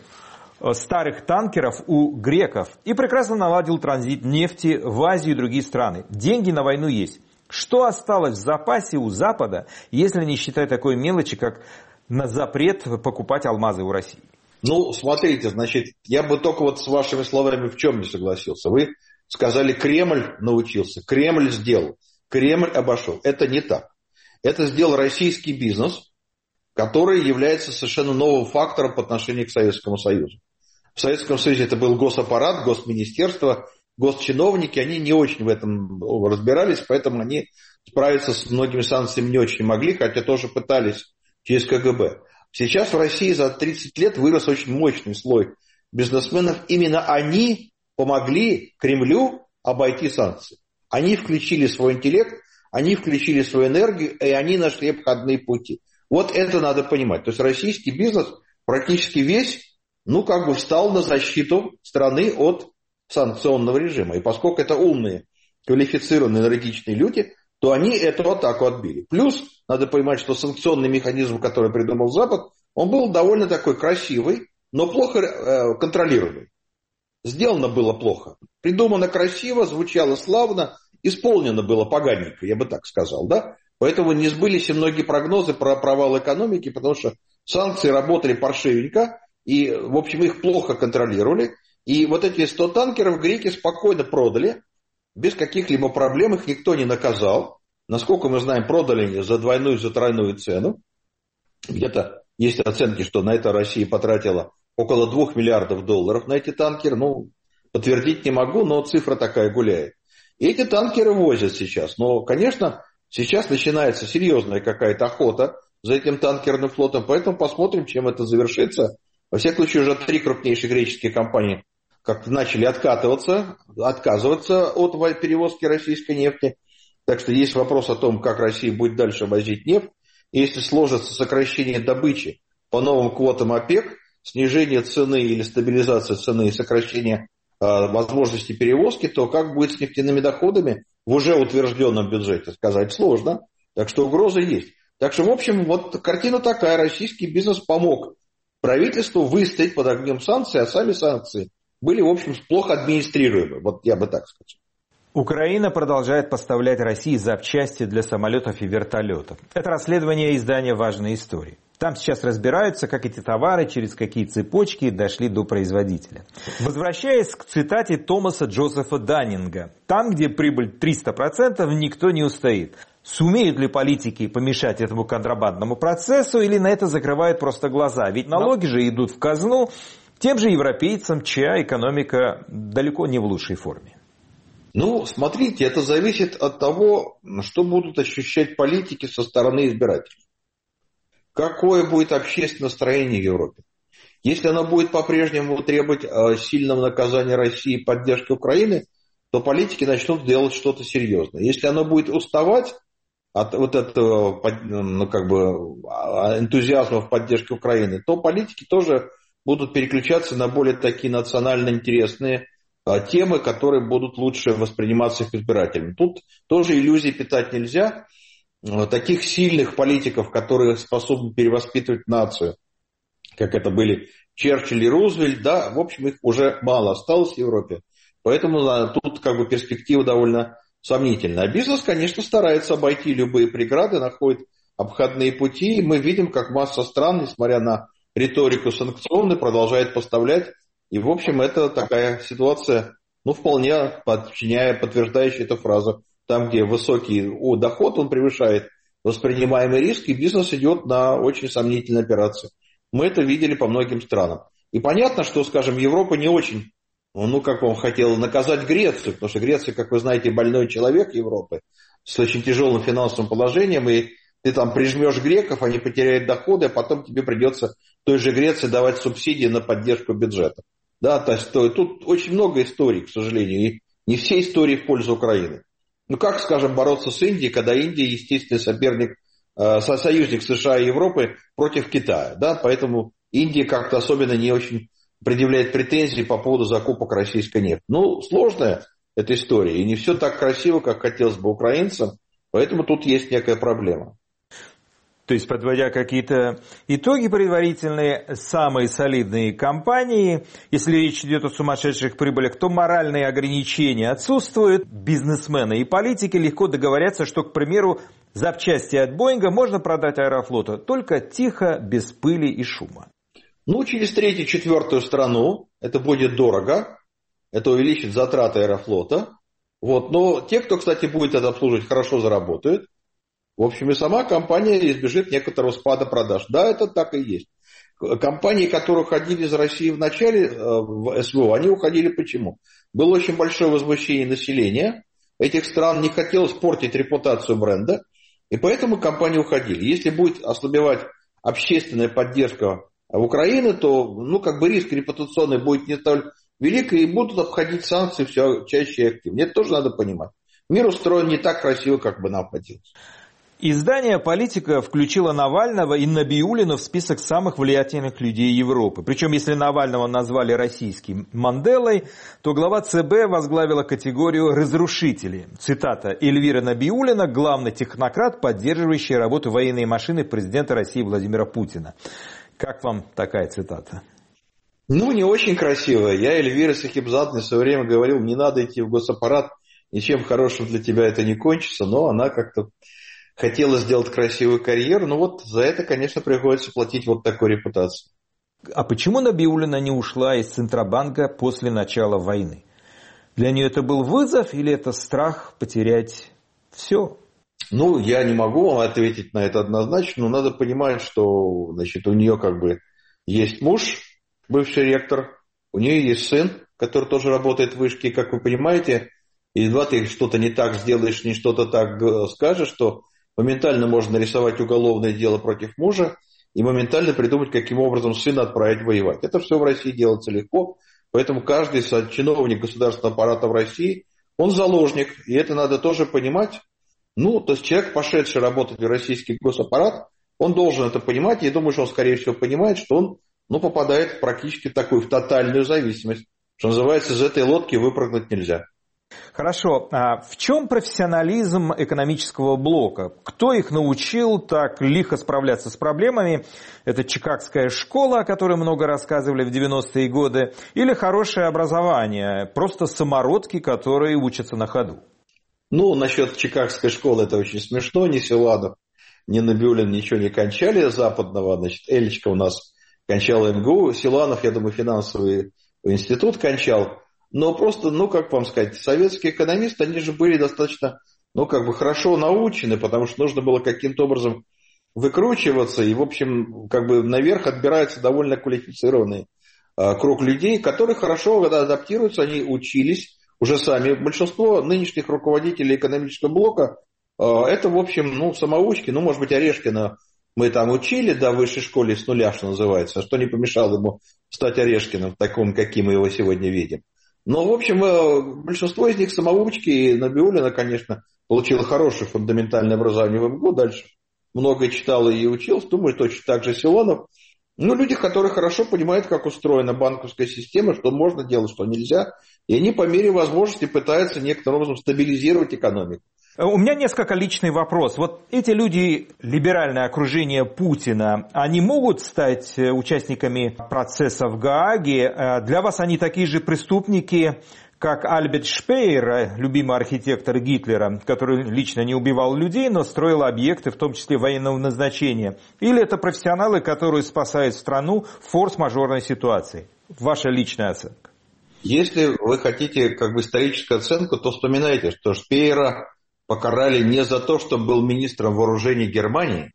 старых танкеров у греков. И прекрасно наладил транзит нефти в Азию и другие страны. Деньги на войну есть. Что осталось в запасе у Запада, если не считать такой мелочи, как на запрет покупать алмазы у России? Ну, смотрите, значит, я бы только вот с вашими словами в чем не согласился. Вы сказали, Кремль научился, Кремль сделал, Кремль обошел. Это не так. Это сделал российский бизнес, который является совершенно новым фактором по отношению к Советскому Союзу. В Советском Союзе это был госаппарат, госминистерство, госчиновники, они не очень в этом разбирались, поэтому они справиться с многими санкциями не очень могли, хотя тоже пытались через КГБ. Сейчас в России за 30 лет вырос очень мощный слой бизнесменов. Именно они помогли Кремлю обойти санкции. Они включили свой интеллект, они включили свою энергию, и они нашли обходные пути. Вот это надо понимать. То есть российский бизнес практически весь, ну, как бы встал на защиту страны от санкционного режима. И поскольку это умные, квалифицированные, энергичные люди, то они эту атаку отбили. Плюс надо понимать, что санкционный механизм, который придумал Запад, он был довольно такой красивый, но плохо контролируемый. Сделано было плохо. Придумано красиво, звучало славно, исполнено было поганенько, я бы так сказал, да? Поэтому не сбылись и многие прогнозы про провал экономики, потому что санкции работали паршивенько, и, в общем, их плохо контролировали. И вот эти 100 танкеров греки спокойно продали, без каких-либо проблем, их никто не наказал. Насколько мы знаем, продали они за двойную, за тройную цену. Где-то есть оценки, что на это Россия потратила около 2 миллиардов долларов на эти танкеры. Ну, подтвердить не могу, но цифра такая гуляет. И эти танкеры возят сейчас. Но, конечно, сейчас начинается серьезная какая-то охота за этим танкерным флотом. Поэтому посмотрим, чем это завершится. Во всяком случае, уже 3 крупнейшие греческие компании как-то начали отказываться от перевозки российской нефти. Так что есть вопрос о том, как Россия будет дальше возить нефть. И если сложится сокращение добычи по новым квотам ОПЕК, снижение цены или стабилизация цены и сокращение возможности перевозки, то как будет с нефтяными доходами в уже утвержденном бюджете, сказать сложно. Так что угроза есть. Так что, в общем, вот картина такая. Российский бизнес помог правительству выстоять под огнем санкций, а сами санкции были, в общем, плохо администрируемы. Вот я бы так сказал. Украина продолжает поставлять России запчасти для самолетов и вертолетов. Это расследование издания «Важные истории». Там сейчас разбираются, как эти товары, через какие цепочки дошли до производителя. Возвращаясь к цитате Томаса Джозефа Даннинга. Там, где прибыль 300%, никто не устоит. Сумеют ли политики помешать этому контрабандному процессу или на это закрывают просто глаза? Ведь налоги же идут в казну тем же европейцам, чья экономика далеко не в лучшей форме. Ну, смотрите, это зависит от того, что будут ощущать политики со стороны избирателей. Какое будет общественное настроение в Европе? Если оно будет по-прежнему требовать сильного наказания России и поддержки Украины, то политики начнут делать что-то серьезное. Если оно будет уставать от вот этого энтузиазма в поддержке Украины, то политики тоже будут переключаться на более такие национально интересные темы, которые будут лучше восприниматься их избирателями. Тут тоже иллюзий питать нельзя. Таких сильных политиков, которые способны перевоспитывать нацию, как это были Черчилль и Рузвельт, да, в общем, их уже мало осталось в Европе. Поэтому тут перспектива довольно сомнительная. А бизнес, конечно, старается обойти любые преграды, находит обходные пути. И мы видим, как масса стран, несмотря на риторику санкционную, продолжает поставлять. И, в общем, это такая ситуация, вполне подтверждающая эту фразу. Там, где высокий доход, он превышает воспринимаемый риск, и бизнес идет на очень сомнительные операции. Мы это видели по многим странам. И понятно, что, скажем, Европа не очень, хотела наказать Грецию, потому что Греция, как вы знаете, больной человек Европы с очень тяжелым финансовым положением, и ты там прижмешь греков, они потеряют доходы, а потом тебе придется той же Греции давать субсидии на поддержку бюджета. Да, то есть тут очень много историй, к сожалению, и не все истории в пользу Украины. Как, скажем, бороться с Индией, когда Индия естественный союзник США и Европы против Китая. Да? Поэтому Индия как-то особенно не очень предъявляет претензии по поводу закупок российской нефти. Сложная эта история, и не все так красиво, как хотелось бы украинцам, поэтому тут есть некая проблема. То есть, подводя какие-то итоги предварительные, самые солидные компании, если речь идет о сумасшедших прибылях, то моральные ограничения отсутствуют. Бизнесмены и политики легко договорятся, что, к примеру, запчасти от Боинга можно продать Аэрофлоту только тихо, без пыли и шума. Через 3-4 страну это будет дорого, это увеличит затраты Аэрофлота. Но те, кто, кстати, будет это обслуживать, хорошо заработают. В общем, и сама компания избежит некоторого спада продаж. Да, это так и есть. Компании, которые уходили из России в начале в СВО, они уходили почему? Было очень большое возмущение населения этих стран, не хотелось портить репутацию бренда, и поэтому компании уходили. Если будет ослабевать общественная поддержка в Украине, то риск репутационный будет не столь велик, и будут обходить санкции все чаще и активнее. Это тоже надо понимать. Мир устроен не так красиво, как бы нам хотелось. Издание «Политика» включило Навального и Набиуллину в список самых влиятельных людей Европы. Причем, если Навального назвали российским Манделой, то глава ЦБ возглавила категорию «разрушители». Цитата: «Эльвира Набиуллина – главный технократ, поддерживающий работу военной машины президента России Владимира Путина». Как вам такая цитата? Не очень красивая. Я Эльвире Сахибзадзе в свое время говорил, не надо идти в госаппарат, ничем хорошим для тебя это не кончится, но она как-то хотела сделать красивую карьеру, за это, конечно, приходится платить вот такой репутацию. А почему Набиуллина не ушла из Центробанка после начала войны? Для нее это был вызов или это страх потерять все? Я не могу вам ответить на это однозначно, но надо понимать, что у нее есть муж, бывший ректор, у нее есть сын, который тоже работает в вышке, и, как вы понимаете, едва ты что-то не так сделаешь, не что-то так скажешь, что моментально можно нарисовать уголовное дело против мужа и моментально придумать, каким образом сына отправить воевать. Это все в России делается легко, поэтому каждый чиновник государственного аппарата в России, он заложник, и это надо тоже понимать. То есть человек, пошедший работать в российский госаппарат, он должен это понимать, и я думаю, что он, скорее всего, понимает, что он попадает практически в тотальную зависимость. Что называется, из этой лодки выпрыгнуть нельзя. Хорошо. А в чем профессионализм экономического блока? Кто их научил так лихо справляться с проблемами? Это Чикагская школа, о которой много рассказывали в 90-е годы, или хорошее образование? Просто самородки, которые учатся на ходу? Ну, насчет Чикагской школы это очень смешно. Ни Силуанов, ни Набиуллин ничего не кончали западного. Значит, Элечка у нас кончала МГУ. Силуанов, я думаю, финансовый институт кончал. Но просто, как вам сказать, советские экономисты, они же были достаточно, хорошо научены, потому что нужно было каким-то образом выкручиваться. И, в общем, наверх отбирается довольно квалифицированный круг людей, которые хорошо адаптируются, они учились уже сами. Большинство нынешних руководителей экономического блока это, в общем, самоучки. Может быть, Орешкина мы там учили до высшей школы с нуля, что называется, что не помешало ему стать Орешкиным, таким, каким мы его сегодня видим. Но, в общем, большинство из них самоучки, и Набиуллина, конечно, получила хорошее фундаментальное образование в МГУ, дальше многое читала и училась, думаю, точно так же Силуанов. Люди, которые хорошо понимают, как устроена банковская система, что можно делать, что нельзя, и они по мере возможности пытаются некоторым образом стабилизировать экономику. У меня несколько личный вопрос. Вот эти люди, либеральное окружение Путина, они могут стать участниками процесса в Гааге? Для вас они такие же преступники, как Альберт Шпеер, любимый архитектор Гитлера, который лично не убивал людей, но строил объекты, в том числе военного назначения? Или это профессионалы, которые спасают страну в форс-мажорной ситуации? Ваша личная оценка. Если вы хотите историческую оценку, то вспоминайте, что Шпеера покарали не за то, что был министром вооружений Германии,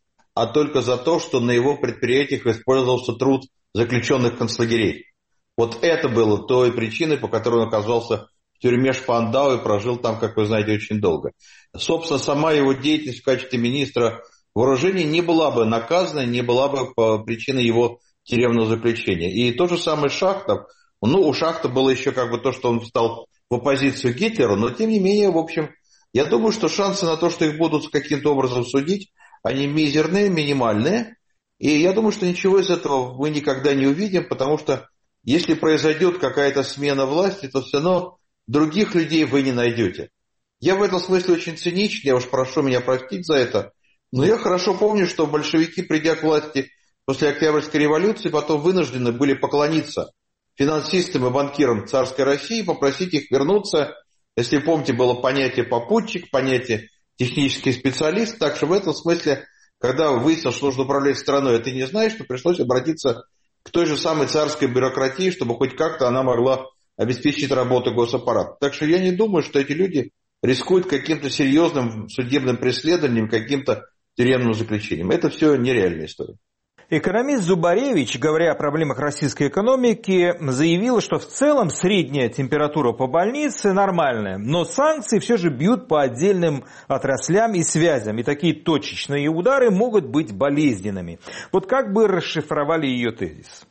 а только за то, что на его предприятиях использовался труд заключенных концлагерей. Вот это было той причиной, по которой он оказался в тюрьме Шпандау и прожил там, как вы знаете, очень долго. Собственно, сама его деятельность в качестве министра вооружений не была бы наказана, не была бы по причине его тюремного заключения. И то же самое Шахтов. У Шахта было еще то, что он встал в оппозицию Гитлеру, но тем не менее, в общем, я думаю, что шансы на то, что их будут каким-то образом судить, они мизерные, минимальные. И я думаю, что ничего из этого мы никогда не увидим, потому что если произойдет какая-то смена власти, то все равно других людей вы не найдете. Я в этом смысле очень циничен, я уж прошу меня простить за это, но я хорошо помню, что большевики, придя к власти после Октябрьской революции, потом вынуждены были поклониться финансистам и банкирам царской России и попросить их вернуться. Если помните, было понятие попутчик, понятие технический специалист. Так что в этом смысле, когда выяснилось, что нужно управлять страной, а ты не знаешь, то пришлось обратиться к той же самой царской бюрократии, чтобы хоть как-то она могла обеспечить работу госаппарата. Так что я не думаю, что эти люди рискуют каким-то серьезным судебным преследованием, каким-то тюремным заключением. Это все нереальная история. Экономист Зубаревич, говоря о проблемах российской экономики, заявил, что в целом средняя температура по больнице нормальная, но санкции все же бьют по отдельным отраслям и связям, и такие точечные удары могут быть болезненными. Вот как бы расшифровали ее тезис?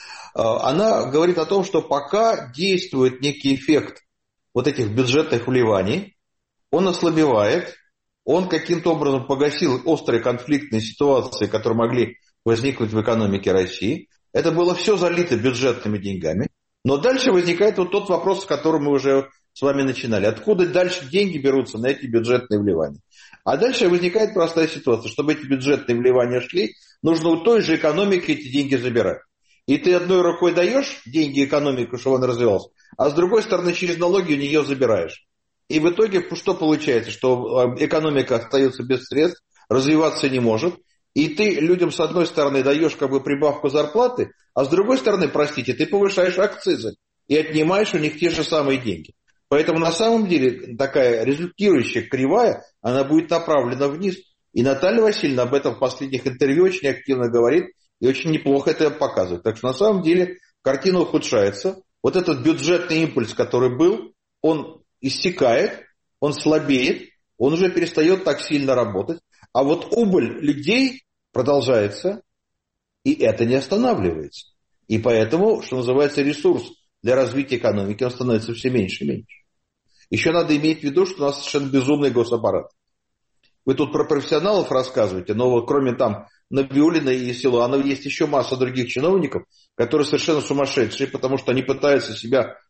Она говорит о том, что пока действует некий эффект вот этих бюджетных вливаний, он ослабевает, он каким-то образом погасил острые конфликтные ситуации, которые могли возникнуть в экономике России. Это было все залито бюджетными деньгами. Но дальше возникает вот тот вопрос, с которым мы уже с вами начинали. Откуда дальше деньги берутся на эти бюджетные вливания? А дальше возникает простая ситуация. Чтобы эти бюджетные вливания шли, нужно у той же экономики эти деньги забирать. И ты одной рукой даешь деньги экономике, чтобы он развивался, а с другой стороны через налоги у нее забираешь. И в итоге что получается? Что экономика остается без средств, развиваться не может. И ты людям с одной стороны даешь прибавку зарплаты, а с другой стороны, простите, ты повышаешь акцизы и отнимаешь у них те же самые деньги. Поэтому на самом деле такая результирующая кривая, она будет направлена вниз. И Наталья Васильевна об этом в последних интервью очень активно говорит и очень неплохо это показывает. Так что на самом деле картина ухудшается. Вот этот бюджетный импульс, который был, он иссякает, он слабеет, он уже перестает так сильно работать. А вот убыль людей продолжается, и это не останавливается. И поэтому, что называется, ресурс для развития экономики, он становится все меньше и меньше. Еще надо иметь в виду, что у нас совершенно безумный госаппарат. Вы тут про профессионалов рассказываете, но вот кроме Набиуллина и Силуанова есть еще масса других чиновников, которые совершенно сумасшедшие, потому что они пытаются себя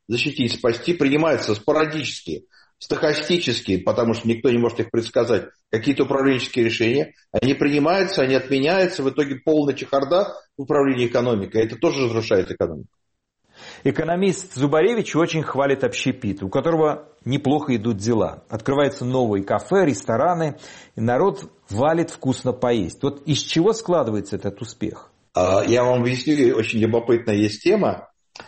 защитить, спасти, принимаются спорадически, стохастически, потому что никто не может их предсказать, какие-то управленческие решения, они принимаются, они отменяются, в итоге полная чехарда в управлении экономикой, это тоже разрушает экономику. Экономист Зубаревич очень хвалит общепит, у которого неплохо идут дела. Открываются новые кафе, рестораны, и народ валит вкусно поесть. Вот из чего складывается этот успех? Я вам объясню, очень любопытная есть тема.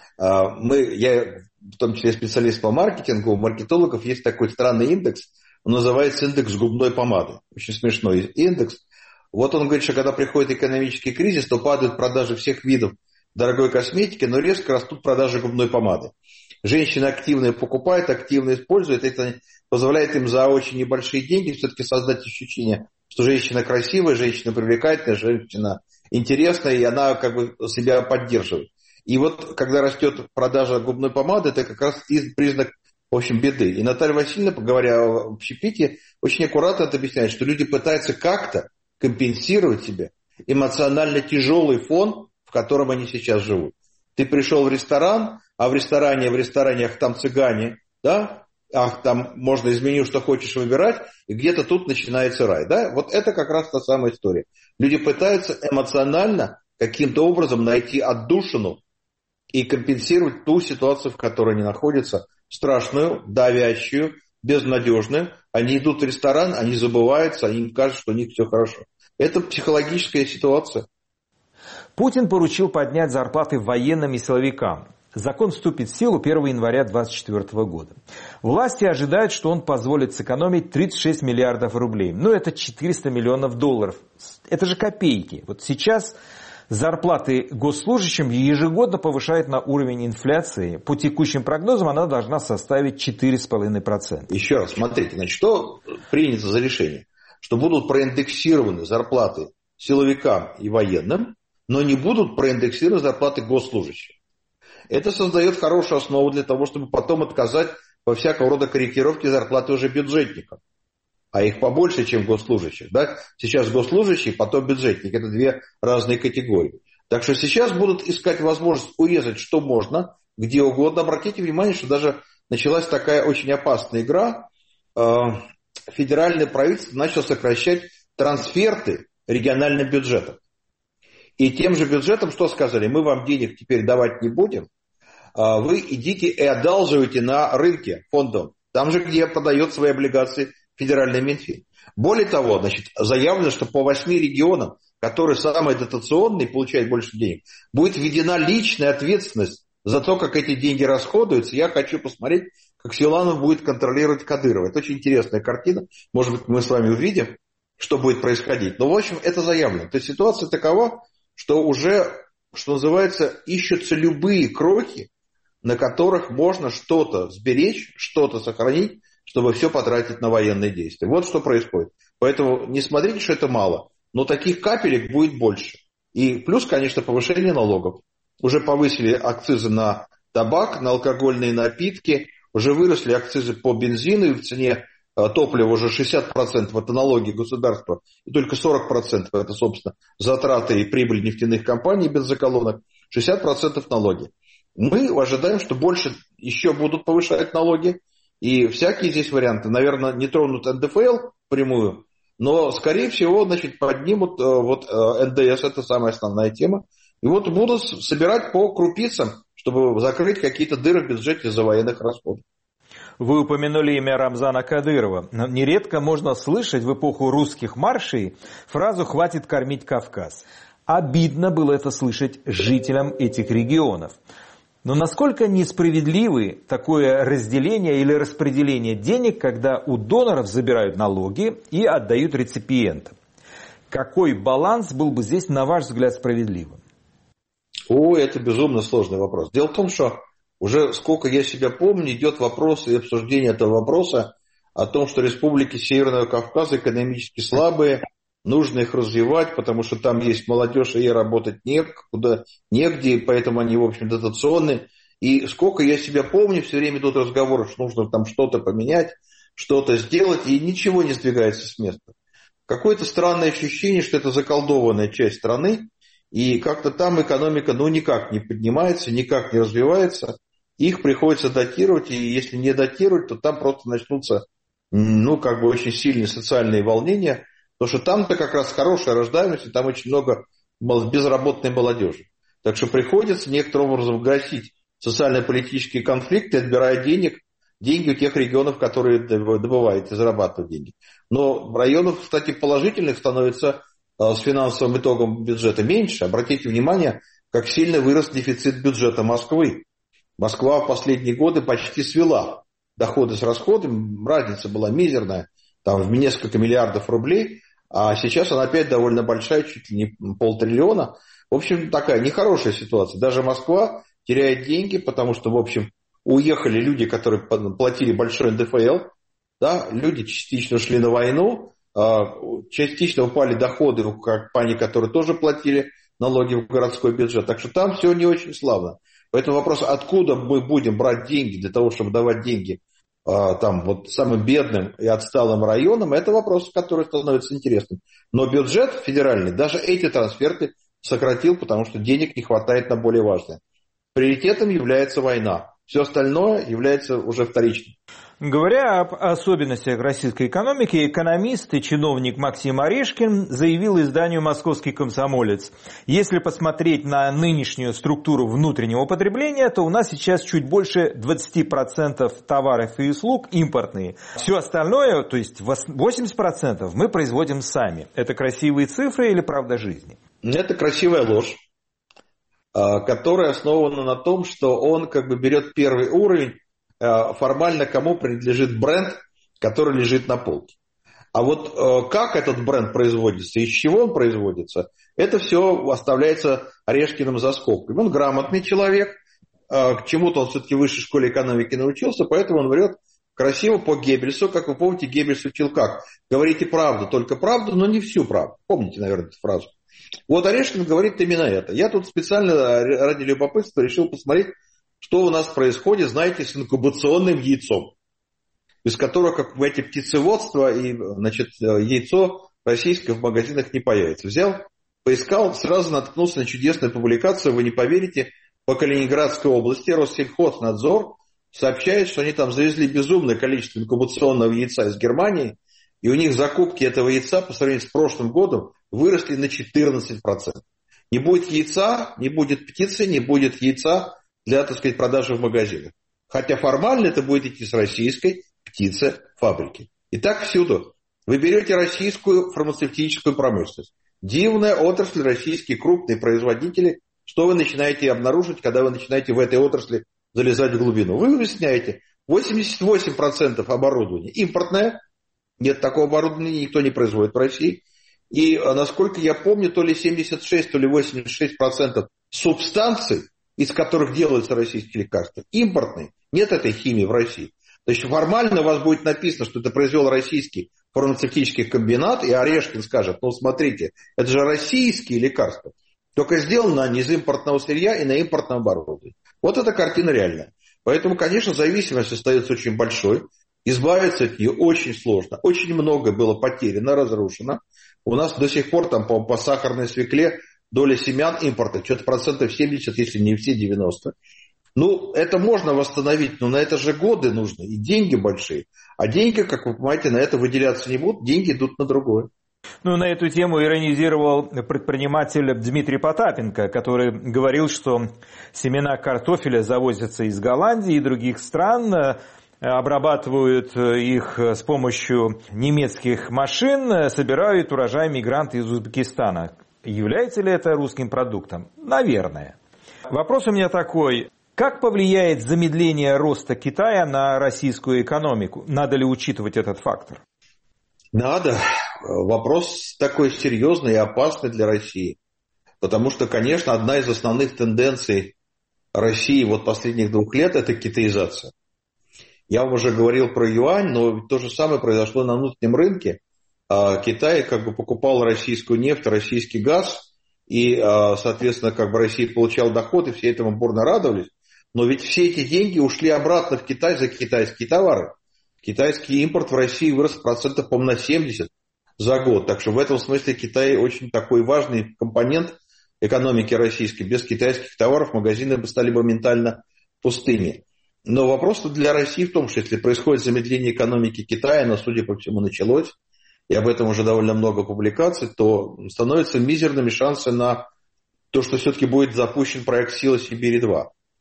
Я, в том числе специалист по маркетингу, у маркетологов есть такой странный индекс, он называется индекс губной помады. Очень смешной индекс. Вот он говорит, что когда приходит экономический кризис, то падают продажи всех видов дорогой косметики, но резко растут продажи губной помады. Женщины активно покупают, активно используют. Это позволяет им за очень небольшие деньги все-таки создать ощущение, что женщина красивая, женщина привлекательная, женщина интересная, и она как бы себя поддерживает. И вот когда растет продажа губной помады, это как раз признак, в общем, беды. И Наталья Васильевна, говоря о общепите, очень аккуратно это объясняет, что люди пытаются как-то компенсировать себе эмоционально тяжелый фон, в котором они сейчас живут. Ты пришел в ресторан, а в ресторанах там цыгане, да, там можно из меню что хочешь выбирать, и где-то тут начинается рай, да. Вот это как раз та самая история. Люди пытаются эмоционально каким-то образом найти отдушину и компенсировать ту ситуацию, в которой они находятся, страшную, давящую, безнадежную. Они идут в ресторан, они забываются, им кажется, что у них все хорошо. Это психологическая ситуация. Путин поручил поднять зарплаты военным и силовикам. Закон вступит в силу 1 января 2024 года. Власти ожидают, что он позволит сэкономить 36 миллиардов рублей. Ну, это 400 миллионов долларов. Это же копейки. Вот сейчас зарплаты госслужащим ежегодно повышают на уровень инфляции. По текущим прогнозам она должна составить 4,5%. Еще раз, смотрите, значит, что принято за решение? Что будут проиндексированы зарплаты силовикам и военным, но не будут проиндексированы зарплаты госслужащим. Это создает хорошую основу для того, чтобы потом отказать во всякого рода корректировке зарплаты уже бюджетникам. А их побольше, чем госслужащих. Да? Сейчас госслужащие, потом бюджетники. Это две разные категории. Так что сейчас будут искать возможность урезать, что можно, где угодно. Обратите внимание, что даже началась такая очень опасная игра. Федеральное правительство начало сокращать трансферты региональным бюджетам. И тем же бюджетом что сказали? Мы вам денег теперь давать не будем. Вы идите и одалживайте на рынке фондовом. Там же, где продает свои облигации федеральный Минфин. Более того, значит, заявлено, что по 8 регионам, которые самые дотационные, получают больше денег, будет введена личная ответственность за то, как эти деньги расходуются. Я хочу посмотреть, как Силанов будет контролировать Кадырова. Это очень интересная картина. Может быть, мы с вами увидим, что будет происходить. Но, в общем, это заявлено. То есть ситуация такова, что уже, что называется, ищутся любые кроки, на которых можно что-то сберечь, что-то сохранить, чтобы все потратить на военные действия. Вот что происходит. Поэтому не смотрите, что это мало, но таких капелек будет больше. И плюс, конечно, повышение налогов. Уже повысили акцизы на табак, на алкогольные напитки, уже выросли акцизы по бензину, и в цене топлива уже 60% это налоги государства, и только 40% это, собственно, затраты и прибыль нефтяных компаний без заколонок, 60% налоги. Мы ожидаем, что больше еще будут повышать налоги, и всякие здесь варианты, наверное, не тронут НДФЛ прямую, но, скорее всего, значит, поднимут вот НДС, это самая основная тема, и вот будут собирать по крупицам, чтобы закрыть какие-то дыры в бюджете из-за военных расходов. Вы упомянули имя Рамзана Кадырова. Нередко можно слышать в эпоху русских маршей фразу «хватит кормить Кавказ». Обидно было это слышать жителям этих регионов. Но насколько несправедливы такое разделение или распределение денег, когда у доноров забирают налоги и отдают реципиентам? Какой баланс был бы здесь, на ваш взгляд, справедливым? Это безумно сложный вопрос. Дело в том, что уже сколько я себя помню, идет вопрос и обсуждение этого вопроса о том, что республики Северного Кавказа экономически слабые, нужно их развивать, потому что там есть молодежь, и ей работать негде, и поэтому они, в общем, дотационные. И сколько я себя помню, все время идут разговоры, что нужно там что-то поменять, что-то сделать, и ничего не сдвигается с места. Какое-то странное ощущение, что это заколдованная часть страны, и как-то там экономика никак не поднимается, никак не развивается. их приходится датировать, и если не датировать, то там просто начнутся, очень сильные социальные волнения, потому что там-то как раз хорошая рождаемость, и там очень много безработной молодежи. Так что приходится некоторым образом гасить социально-политические конфликты, отбирая деньги у тех регионов, которые добывают и зарабатывают деньги. Но районов, кстати, положительных становится с финансовым итогом бюджета меньше. Обратите внимание, как сильно вырос дефицит бюджета Москвы. Москва в последние годы почти свела доходы с расходами, разница была мизерная, там в несколько миллиардов рублей, а сейчас она опять довольно большая, чуть ли не 500 миллиона. В общем, такая нехорошая ситуация. Даже Москва теряет деньги, потому что, в общем, уехали люди, которые платили большой НДФЛ, да, люди частично ушли на войну, частично упали доходы у компаний, которые тоже платили налоги в городской бюджет. Так что там все не очень славно. Поэтому вопрос, откуда мы будем брать деньги для того, чтобы давать деньги самым бедным и отсталым районам, это вопрос, который становится интересным. Но бюджет федеральный даже эти трансферты сократил, потому что денег не хватает на более важное. Приоритетом является война. Все остальное является уже вторичным. Говоря об особенностях российской экономики, экономист и чиновник Максим Орешкин заявил изданию «Московский комсомолец». Если посмотреть на нынешнюю структуру внутреннего потребления, то у нас сейчас чуть больше 20% товаров и услуг импортные. Все остальное, то есть 80%, мы производим сами. Это красивые цифры или правда жизни? Это красивая ложь, которая основана на том, что он берет первый уровень, формально кому принадлежит бренд, который лежит на полке. А вот как этот бренд производится, из чего он производится, это все оставляется Орешкиным за скобками. Он грамотный человек, к чему-то он все-таки в высшей школе экономики научился, поэтому он врет красиво по Геббельсу. Как вы помните, Геббельс учил как? Говорите правду, только правду, но не всю правду. Помните, наверное, эту фразу? Вот Орешкин говорит именно это. Я тут специально ради любопытства решил посмотреть, что у нас происходит, знаете, с инкубационным яйцом, из которого, как в эти птицеводства, и, яйцо российское в магазинах не появится. Взял, поискал, сразу наткнулся на чудесную публикацию, вы не поверите, по Калининградской области Россельхознадзор сообщает, что они там завезли безумное количество инкубационного яйца из Германии, и у них закупки этого яйца по сравнению с прошлым годом выросли на 14%. Не будет яйца, не будет птицы, не будет яйца для, продажи в магазинах. Хотя формально это будет идти с российской птицефабрики. И так всюду. Вы берете российскую фармацевтическую промышленность. Дивная отрасль, российские крупные производители. Что вы начинаете обнаружить, когда вы начинаете в этой отрасли залезать в глубину? Вы выясняете, 88% оборудования импортное. Нет такого оборудования, никто не производит в России. И, насколько я помню, то ли 76, то ли 86% субстанций, из которых делаются российские лекарства, импортные. Нет этой химии в России. То есть формально у вас будет написано, что это произвел российский фармацевтический комбинат, и Орешкин скажет, смотрите, это же российские лекарства, только сделаны они из импортного сырья и на импортном оборудовании. Вот эта картина реальная. Поэтому, конечно, зависимость остается очень большой. Избавиться от нее очень сложно. Очень много было потеряно, разрушено. У нас до сих пор там по сахарной свекле доля семян импорта, что-то 70%, если не все 90%. Это можно восстановить, но на это же годы нужны и деньги большие. А деньги, как вы понимаете, на это выделяться не будут, деньги идут на другое. На эту тему иронизировал предприниматель Дмитрий Потапенко, который говорил, что семена картофеля завозятся из Голландии и других стран, обрабатывают их с помощью немецких машин, собирают урожай мигранты из Узбекистана. Является ли это русским продуктом? Наверное. Вопрос у меня такой. Как повлияет замедление роста Китая на российскую экономику? Надо ли учитывать этот фактор? Надо. Вопрос такой серьезный и опасный для России. Потому что, конечно, одна из основных тенденций России последних 2 лет – это китаизация. Я вам уже говорил про юань, но то же самое произошло на внутреннем рынке. Китай покупал российскую нефть, российский газ, и, соответственно, Россия получала доход, и все этому бурно радовались. Но ведь все эти деньги ушли обратно в Китай за китайские товары. Китайский импорт в России вырос процентов, по-моему, на 70 за год. Так что в этом смысле Китай очень такой важный компонент экономики российской. Без китайских товаров магазины бы стали моментально пустыми. Но вопрос для России в том, что если происходит замедление экономики Китая, оно, судя по всему, началось, и об этом уже довольно много публикаций, то становятся мизерными шансы на то, что все-таки будет запущен проект «Сила Сибири-2».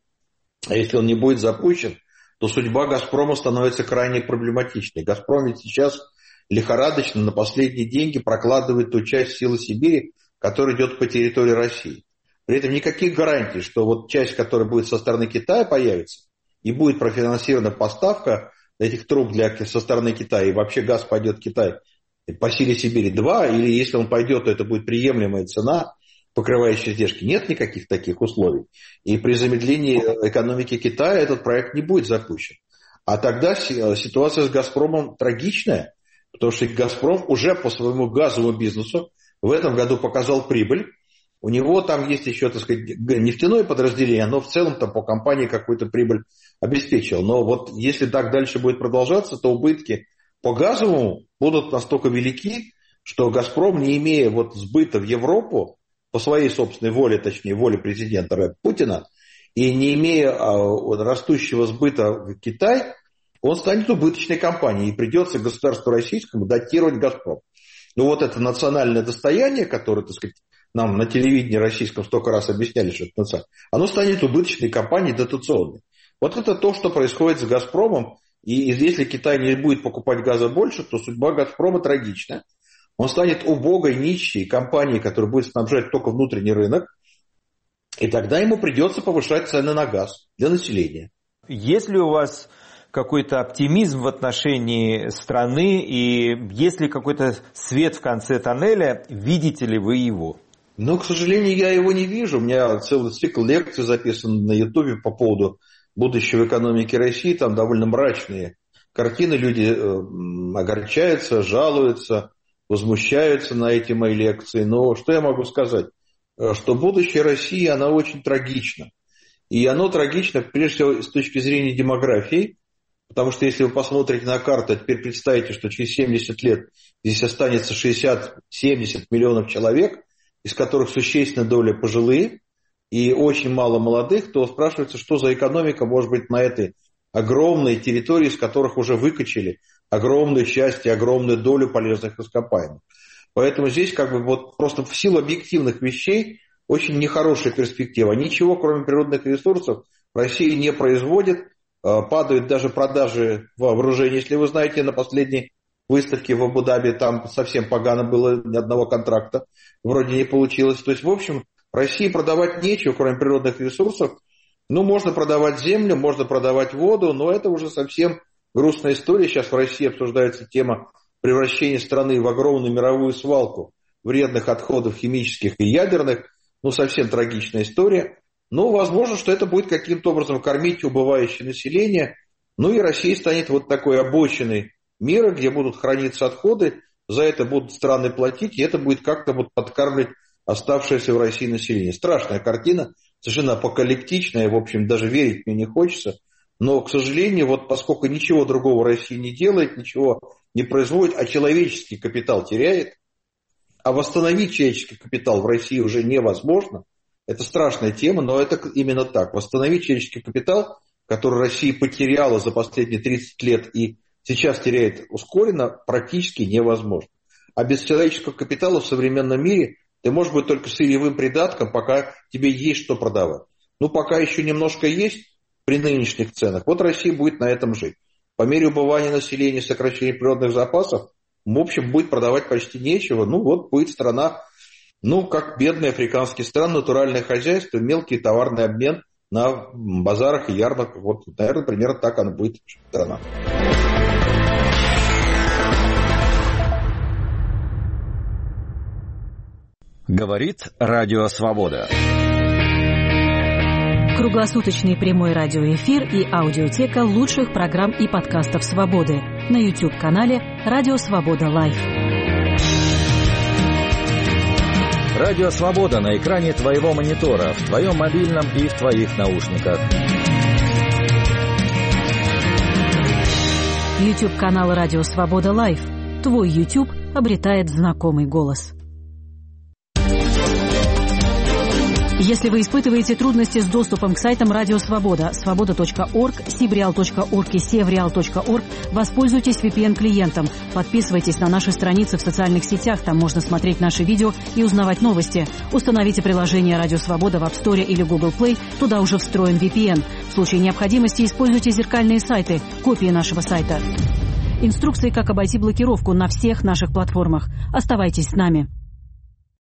А если он не будет запущен, то судьба «Газпрома» становится крайне проблематичной. «Газпром» ведь сейчас лихорадочно на последние деньги прокладывает ту часть «Силы Сибири», которая идет по территории России. При этом никаких гарантий, что вот часть, которая будет со стороны Китая, появится, и будет профинансирована поставка этих труб со стороны Китая, и вообще газ пойдет в Китай по «Силе Сибири-2», или если он пойдет, то это будет приемлемая цена, покрывающая издержки. Нет никаких таких условий. И при замедлении экономики Китая этот проект не будет запущен. А тогда ситуация с «Газпромом» трагичная, потому что «Газпром» уже по своему газовому бизнесу в этом году показал прибыль. У него там есть еще, так сказать, нефтяное подразделение, но в целом там по компании какую-то прибыль обеспечил. Но вот если так дальше будет продолжаться, то убытки по газовому будут настолько велики, что «Газпром», не имея вот сбыта в Европу, по своей собственной воле, точнее, воле президента Путина, и не имея растущего сбыта в Китай, он станет убыточной компанией, и придется государству российскому датировать «Газпром». Ну вот это национальное достояние, которое, так сказать, нам на телевидении российском столько раз объясняли, что это национальное, оно станет убыточной компанией дотационной. Вот это то, что происходит с «Газпромом», и если Китай не будет покупать газа больше, то судьба «Газпрома» трагична. Он станет убогой, нищей компанией, которая будет снабжать только внутренний рынок, и тогда ему придется повышать цены на газ для населения. Есть ли у вас какой-то оптимизм в отношении страны, и есть ли какой-то свет в конце тоннеля, видите ли вы его? Ну, к сожалению, я его не вижу. У меня целый цикл лекций записан на Ютубе по поводу будущего экономики России. Там довольно мрачные картины. Люди огорчаются, жалуются, возмущаются на эти мои лекции. Но что я могу сказать? Что будущее России, оно очень трагично. И оно трагично, прежде всего, с точки зрения демографии. Потому что если вы посмотрите на карту, а теперь представите, что через 70 лет здесь останется 60-70 миллионов человек, из которых существенная доля пожилые и очень мало молодых, то спрашивается, что за экономика может быть на этой огромной территории, из которых уже выкачали огромную часть и огромную долю полезных ископаемых. Поэтому здесь как бы вот просто в силу объективных вещей очень нехорошая перспектива. Ничего, кроме природных ресурсов, Россия не производит. Падают даже продажи вооружений. Если вы знаете, на последней выставке в Абу-Даби там совсем погано было, ни одного контракта вроде не получилось. То есть, в общем, России продавать нечего, кроме природных ресурсов. Ну, можно продавать землю, можно продавать воду, но это уже совсем грустная история. Сейчас в России обсуждается тема превращения страны в огромную мировую свалку вредных отходов химических и ядерных. Ну, совсем трагичная история. Но возможно, что это будет каким-то образом кормить убывающее население. Ну и Россия станет вот такой обочиной мира, где будут храниться отходы. За это будут страны платить, и это будет как-то вот подкармливать оставшееся в России население. Страшная картина, совершенно апокалиптичная. В общем, даже верить мне не хочется. Но, к сожалению, вот поскольку ничего другого Россия не делает, ничего не производит, а человеческий капитал теряет, а восстановить человеческий капитал в России уже невозможно. Это страшная тема, но это именно так. Восстановить человеческий капитал, который Россия потеряла за последние 30 лет и сейчас теряет ускоренно, практически невозможно. А без человеческого капитала в современном мире ты можешь быть только сырьевым придатком, пока тебе есть что продавать. Ну, пока еще немножко есть при нынешних ценах. Вот Россия будет на этом жить. По мере убывания населения, сокращения природных запасов, в общем, будет продавать почти нечего. Ну, вот будет страна, ну, как бедные африканские страны, натуральное хозяйство, мелкий товарный обмен на базарах и ярмарках. Вот, наверное, примерно так она будет страна. Говорит Радио Свобода. Круглосуточный прямой радиоэфир и аудиотека лучших программ и подкастов «Свободы» на YouTube-канале «Радио Свобода Лайв». Радио Свобода на экране твоего монитора, в твоем мобильном и в твоих наушниках. YouTube-канал «Радио Свобода Лайв». Твой YouTube обретает знакомый голос. Если вы испытываете трудности с доступом к сайтам Радио Свобода, свобода.орг, sibreal.org и sevreal.org, воспользуйтесь VPN-клиентом. Подписывайтесь на наши страницы в социальных сетях, там можно смотреть наши видео и узнавать новости. Установите приложение Радио Свобода в App Store или Google Play, туда уже встроен VPN. В случае необходимости используйте зеркальные сайты, копии нашего сайта. Инструкции, как обойти блокировку на всех наших платформах. Оставайтесь с нами.